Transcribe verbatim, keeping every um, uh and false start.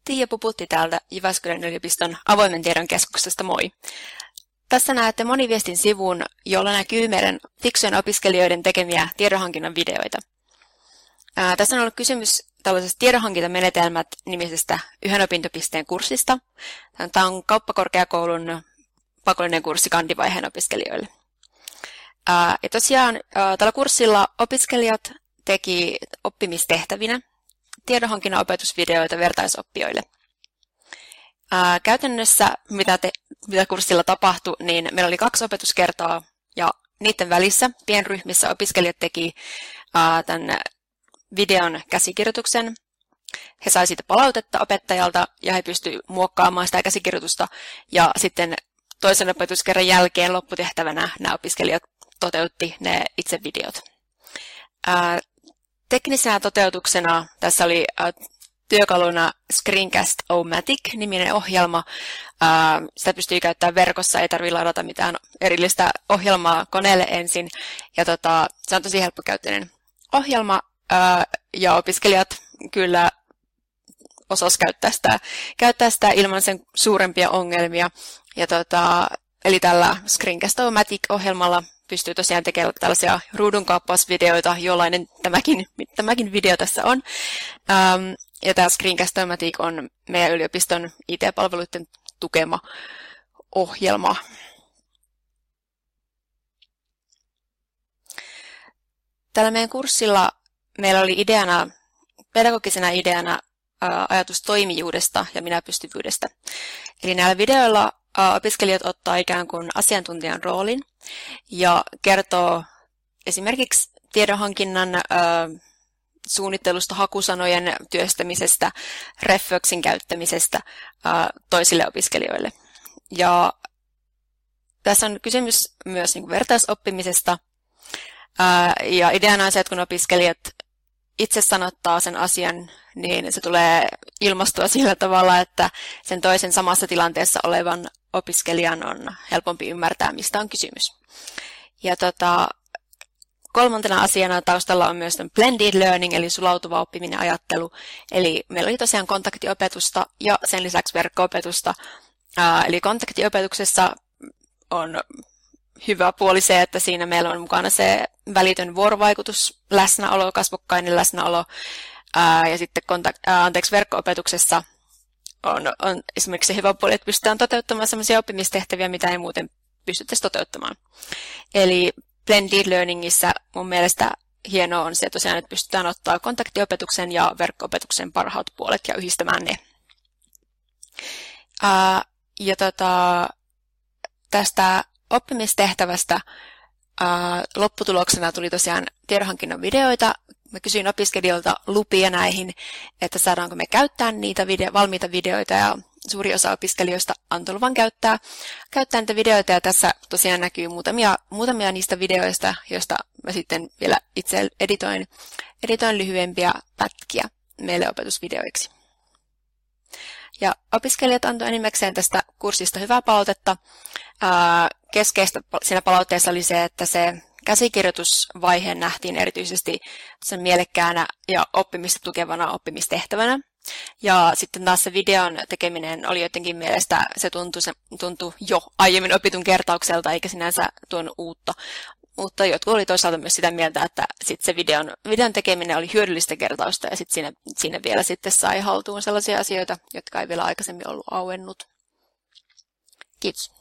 Tiia Puputti täältä Jyväskylän yliopiston avoimen tiedon keskuksesta, moi! Tässä näette moniviestin sivun, jolla näkyy meidän fiksujen opiskelijoiden tekemiä tiedonhankinnan videoita. Ää, tässä on ollut kysymys tällaisesta tiedonhankintamenetelmät nimisestä yhden opintopisteen kurssista. Tämä on kauppakorkeakoulun pakollinen kurssi kandivaiheen opiskelijoille. Ää, ja tosiaan ää, tällä kurssilla opiskelijat teki oppimistehtävinä tiedonhankinnan opetusvideoita vertaisoppijoille. Ää, käytännössä, mitä, te, mitä kurssilla tapahtui, niin meillä oli kaksi opetuskertaa ja niiden välissä pienryhmissä opiskelijat teki ää, tämän videon käsikirjoituksen. He saivat siitä palautetta opettajalta ja he pystyivät muokkaamaan sitä käsikirjoitusta ja sitten toisen opetuskerran jälkeen lopputehtävänä nämä opiskelijat toteutti ne itse videot. Ää, teknisenä toteutuksena tässä oli ää, työkaluna Screencast-O-Matic-niminen ohjelma. Ää, sitä pystyy käyttämään verkossa, ei tarvitse ladata mitään erillistä ohjelmaa koneelle ensin. Ja tota, se on tosi helppokäyttöinen ohjelma ää, ja opiskelijat kyllä osas käyttää sitä, käyttää sitä ilman sen suurempia ongelmia. Ja tota, eli tällä Screencast-O-Matic-ohjelmalla pystyy tosiaan tekemään tällaisia ruudunkaappausvideoita, jollainen tämäkin, tämäkin video tässä on. Ähm, ja tämä Screencast-O-Matic on meidän yliopiston I T-palveluiden tukema ohjelma. Tällä meidän kurssilla meillä oli ideana, pedagogisena ideana ää, ajatus toimijuudesta ja minäpystyvyydestä. Eli näillä videoilla ää, opiskelijat ottaa ikään kuin asiantuntijan roolin ja kertoo esimerkiksi tiedonhankinnan ää, suunnittelusta, hakusanojen työstämisestä, Refworksin käyttämisestä ää, toisille opiskelijoille. Ja tässä on kysymys myös niin kuin vertaisoppimisesta. Ää, ja ideana on se, että kun opiskelijat itse sanottaa sen asian, niin se tulee ilmastua sillä tavalla, että sen toisen samassa tilanteessa olevan opiskelijan on helpompi ymmärtää, mistä on kysymys. Ja tota, kolmantena asiana taustalla on myös blended learning, eli sulautuva oppiminen ajattelu. Eli meillä oli tosiaan kontaktiopetusta ja sen lisäksi verkko-opetusta. Ää, eli kontaktiopetuksessa on hyvä puoli se, että siinä meillä on mukana se välitön vuorovaikutus, läsnäolo, kasvokkainen läsnäolo. Ää, ja sitten kontakt- ää, anteeksi, verkko-opetuksessa on, on esimerkiksi se hyvä puoli, että pystytään toteuttamaan sellaisia oppimistehtäviä, mitä ei muuten pystyttäisi toteuttamaan. Eli blended learningissa mun mielestä hienoa on se tosiaan, että pystytään ottaa kontaktiopetuksen ja verkko-opetuksen parhaat puolet ja yhdistämään ne. Ää, ja tota, tästä oppimistehtävästä ää, lopputuloksena tuli tosiaan tiedonhankinnan videoita. Mä kysyin opiskelijoilta lupia näihin, että saadaanko me käyttää niitä video, valmiita videoita, ja suuri osa opiskelijoista antoi luvan käyttää, käyttää niitä videoita, ja tässä tosiaan näkyy muutamia, muutamia niistä videoista, joista mä sitten vielä itse editoin, editoin lyhyempiä pätkiä meille opetusvideoiksi. Ja opiskelijat antoi enimmäkseen tästä kurssista hyvää palautetta. Ää, keskeistä siinä palautteessa oli se, että se käsikirjoitusvaihe nähtiin erityisesti sen mielekkäänä ja oppimista tukevana oppimistehtävänä. Ja sitten taas se videon tekeminen oli jotenkin mielestä, se tuntui, se tuntui jo aiemmin opitun kertaukselta, eikä sinänsä tuon uutta. Mutta jotkut oli toisaalta myös sitä mieltä, että sit se videon, videon tekeminen oli hyödyllistä kertausta, ja sitten siinä, siinä vielä sitten sai haltuun sellaisia asioita, jotka ei vielä aikaisemmin ollut auennut. Kiitos.